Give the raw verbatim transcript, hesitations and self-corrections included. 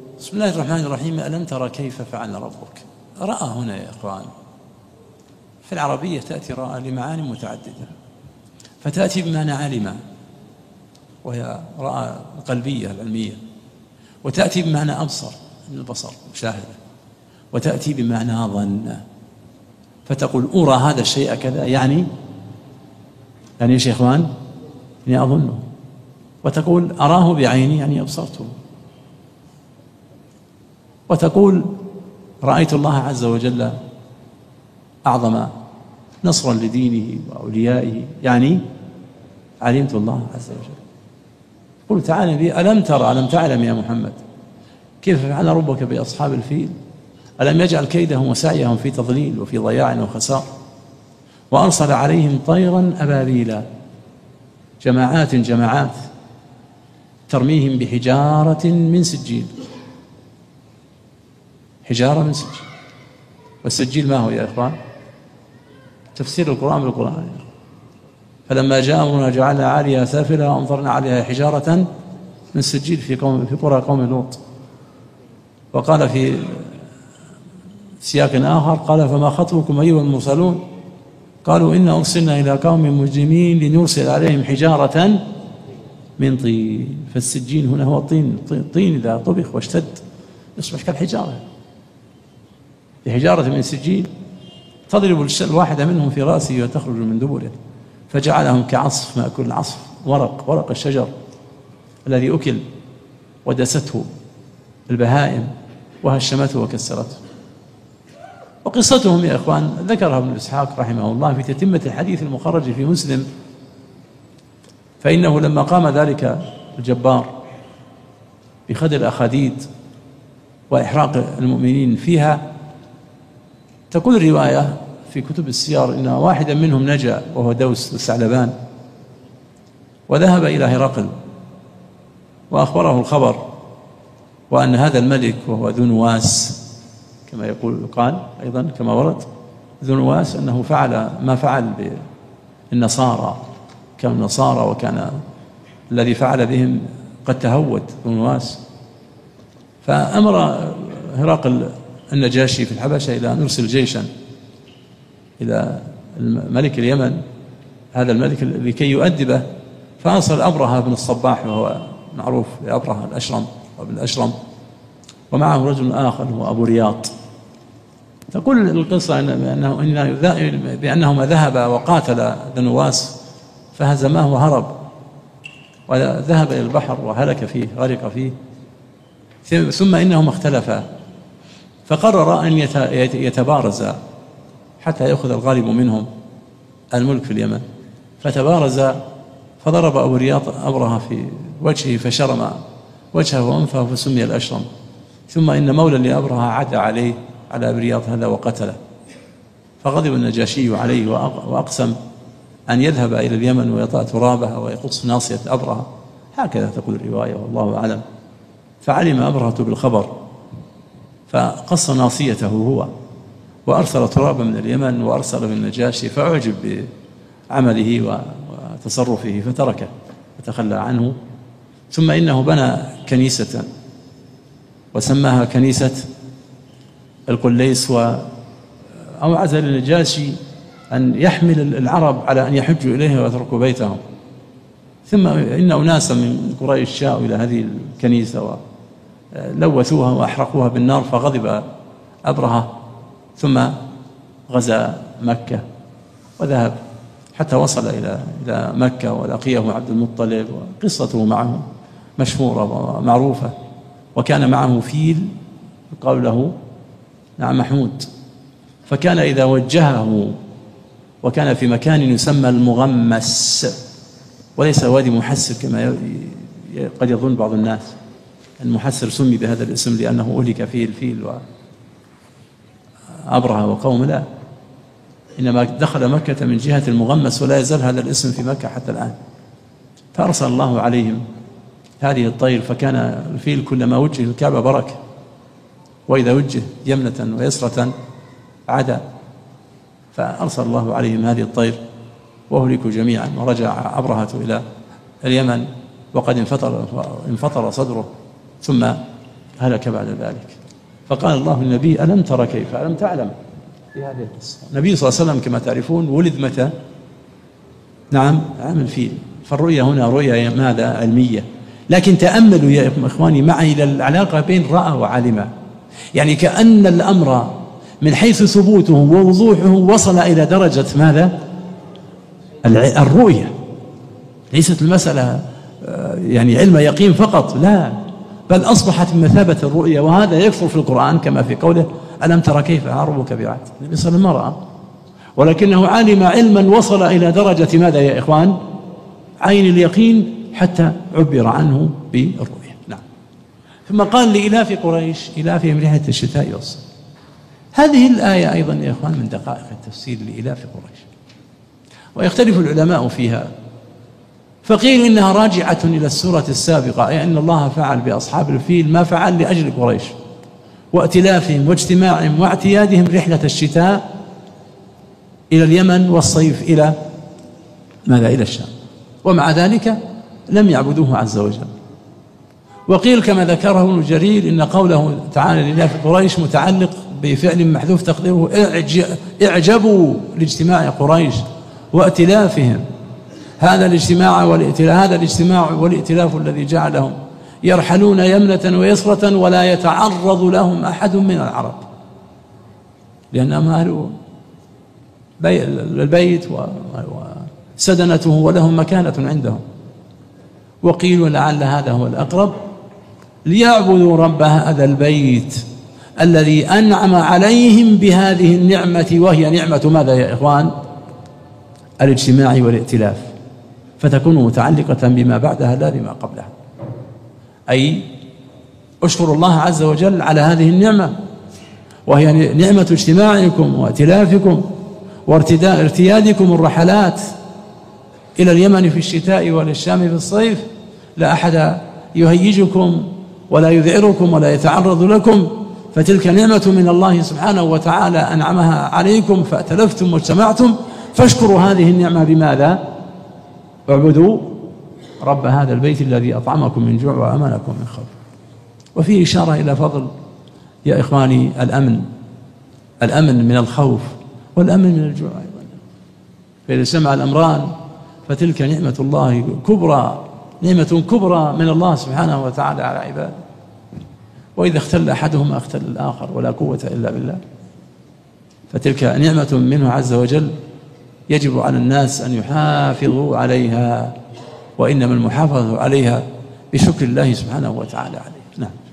بسم الله الرحمن الرحيم. ألم ترى كيف فعل ربك؟ رأى هنا يا إخوان في العربية تأتي رأى لمعاني متعددة، فتأتي بمعنى علم وهي رأى القلبية العلمية، وتأتي بمعنى أبصر من البصر مشاهدة، وتأتي بمعنى ظن، فتقول أرى هذا الشيء كذا، يعني يعني ايش يا إخوان؟ يعني أظنه. وتقول أراه بعيني، يعني أبصرته. وتقول رأيت الله عز وجل أعظم نصرا لدينه وأوليائه، يعني علمت الله عز وجل. قل تعالى بي ألم ترى، ألم تعلم يا محمد كيف فعل ربك بأصحاب الفيل؟ ألم يجعل كيدهم وسعيهم في تضليل وفي ضياع وخسار، وأرسل عليهم طيرا أبابيلا جماعات جماعات ترميهم بحجارة من سجيل. حجارة من سجيل، والسجيل ما هو يا إخوان؟ تفسير القرآن بالقرآن. فلما جاء أمرنا جعلنا عاليها سافلها وأمطرنا عليها حجارة من سجيل في قوم في قرى قوم لوط. وقال في سياق آخر قال فما خطبكم أيها المرسلون قالوا إنا أرسلنا إلى قوم مجرمين لنرسل عليهم حجارة من طين. فالسجين هنا هو الطين، الطين إذا طبخ واشتد يصبح كالحجارة، بحجارة من سجيل تضرب الواحدة منهم في رأسه وتخرج من دبره، فجعلهم كعصف مأكل العصف، ورق ورق الشجر الذي أكل ودسته البهائم وهشمته وكسرته. وقصتهم يا إخوان ذكرها ابن إسحاق رحمه الله في تتمة الحديث المخرج في مسلم، فإنه لما قام ذلك الجبار بخد الأخاديد وإحراق المؤمنين فيها، تقول الرواية في كتب السير إن واحدا منهم نجا وهو دوس الثعلبان، وذهب إلى هرقل وأخبره الخبر، وأن هذا الملك وهو ذو نواس كما يقول قال أيضا كما ورد ذو نواس أنه فعل ما فعل بالنصارى، كان النصارى وكان الذي فعل بهم قد تهود ذو نواس. فأمر هرقل النجاشي في الحبشة إلى أن نرسل جيشا إلى ملك اليمن، هذا الملك لكي يؤدبه، فأرسل أبرهة بن الصباح وهو معروف بأبرهة الأشرم وابن الأشرم، ومعه رجل آخر هو أبو رياض. تقول القصة إنه بأنهما ذهبا وقاتل ذو نواس فهزماه وهرب، وذهب إلى البحر وهلك فيه غرق فيه. ثم إنهما اختلفا فقرر أن يتبارزا حتى يأخذ الغالب منهم الملك في اليمن. فتبارزا فضرب أبو رياض أبرهة في وجهه فشرم وجهه وأنفه فسمي الأشرم. ثم إن مولى لأبرهة عدى عليه على أبي رياض هذا وقتله، فغضب النجاشي عليه وأقسم أن يذهب إلى اليمن ويطأ ترابها ويقص ناصية أبرهة، هكذا تقول الرواية والله أعلم. فعلم أبرهة بالخبر فقص ناصيته هو وأرسل ترابا من اليمن وأرسل بالنجاشي، فأعجب بعمله وتصرفه فتركه وتخلى عنه. ثم إنه بنى كنيسة وسماها كنيسة القليس، وأوعز للنجاشي أن يحمل العرب على أن يحجوا إليه ويتركوا بيتهم. ثم إن أناسا من قريش شاءوا إلى هذه الكنيسة ولوثوها وأحرقوها بالنار، فغضب أبرهة ثم غزا مكة وذهب حتى وصل إلى إلى مكة ولقيه عبد المطلب، وقصته معه مشهورة ومعروفة. وكان معه فيل يقال له نعم محمود، فكان إذا وجهه، وكان في مكان يسمى المغمس وليس وادي محسر كما قد يظن بعض الناس. المحسر سمي بهذا الاسم لأنه أهلك فيه الفيل وأبرهة وقوم، لا، إنما دخل مكة من جهة المغمس، ولا يزال هذا الاسم في مكة حتى الآن. فأرسل الله عليهم هذه الطير، فكان الفيل كلما وجه الكعبة بركة، وإذا وجه يمنة ويسرة عدا. فأرسل الله عليهم هذه الطير وأهلكوا جميعا، ورجع أبرهة إلى اليمن وقد انفطر, انفطر صدره، ثم هلك بعد ذلك. فقال الله للنبي: ألم تر كيف؟ ألم تعلم؟ في هذه القصة النبي صلى الله عليه وسلم كما تعرفون ولد متى؟ نعم، عام الفيل. فالرؤيا هنا رؤيا ماذا؟ علمية. لكن تأملوا يا إخواني معي إلى العلاقة بين رأى وعلم. يعني كأن الأمر من حيث ثبوته ووضوحه وصل إلى درجة ماذا؟ الرؤية. ليست المسألة يعني علم يقين فقط، لا، بل أصبحت بمثابة الرؤية. وهذا يكثر في القرآن كما في قوله: ألم تر كيف فعل ربك بعاد. النبي صلى الله عليه وسلم رأى، ولكنه علم علما وصل إلى درجة ماذا يا إخوان؟ عين اليقين، حتى عبر عنه بالرؤية. نعم. ثم قال: لإلاف قريش إلافهم رحلة الشتاء والصيف. هذه الآية أيضا يا إخوان من دقائق التفسير لإلاف قريش، ويختلف العلماء فيها. فقيل إنها راجعة إلى السورة السابقة، أي أن الله فعل بأصحاب الفيل ما فعل لأجل قريش وائتلافهم واجتماعهم واعتيادهم رحلة الشتاء إلى اليمن والصيف إلى ماذا؟ إلى الشام. ومع ذلك لم يعبدوه عز وجل. وقيل كما ذكره ابن جرير إن قوله تعالى لإلاف قريش متعلق بفعل محذوف تقديره اعجبوا لاجتماع قريش وائتلافهم. هذا الاجتماع والائتلاف هذا الاجتماع والائتلاف الذي جعلهم يرحلون يمنة ويسرة ولا يتعرض لهم أحد من العرب، لأنهم أهل البيت وسدنته ولهم مكانة عندهم. وقيل لعل هذا هو الأقرب، ليعبدوا رب هذا البيت الذي أنعم عليهم بهذه النعمة، وهي نعمة ماذا يا إخوان؟ الاجتماع والائتلاف، فتكون متعلقة بما بعدها لا بما قبلها. أي اشكروا الله عز وجل على هذه النعمة، وهي نعمة اجتماعكم وائتلافكم وارتيادكم الرحلات إلى اليمن في الشتاء وللشام في الصيف. لا أحد يهيجكم ولا يذعركم ولا يتعرض لكم، فتلك نعمة من الله سبحانه وتعالى أنعمها عليكم فأتلفتم واجتمعتم. فاشكروا هذه النعمة بماذا؟ اعبدوا رب هذا البيت الذي أطعمكم من جوع وأمنكم من خوف. وفيه إشارة إلى فضل يا إخواني الأمن، الأمن من الخوف والأمن من الجوع أيضا. فإذا سمع الأمران فتلك نعمة الله كبرى، نعمة كبرى من الله سبحانه وتعالى على عباده. وإذا اختل أحدهما اختل الآخر، ولا قوة إلا بالله. فتلك نعمة منه عز وجل يجب على الناس أن يحافظوا عليها، وإنما المحافظة عليها بشكر الله سبحانه وتعالى عليه. نعم.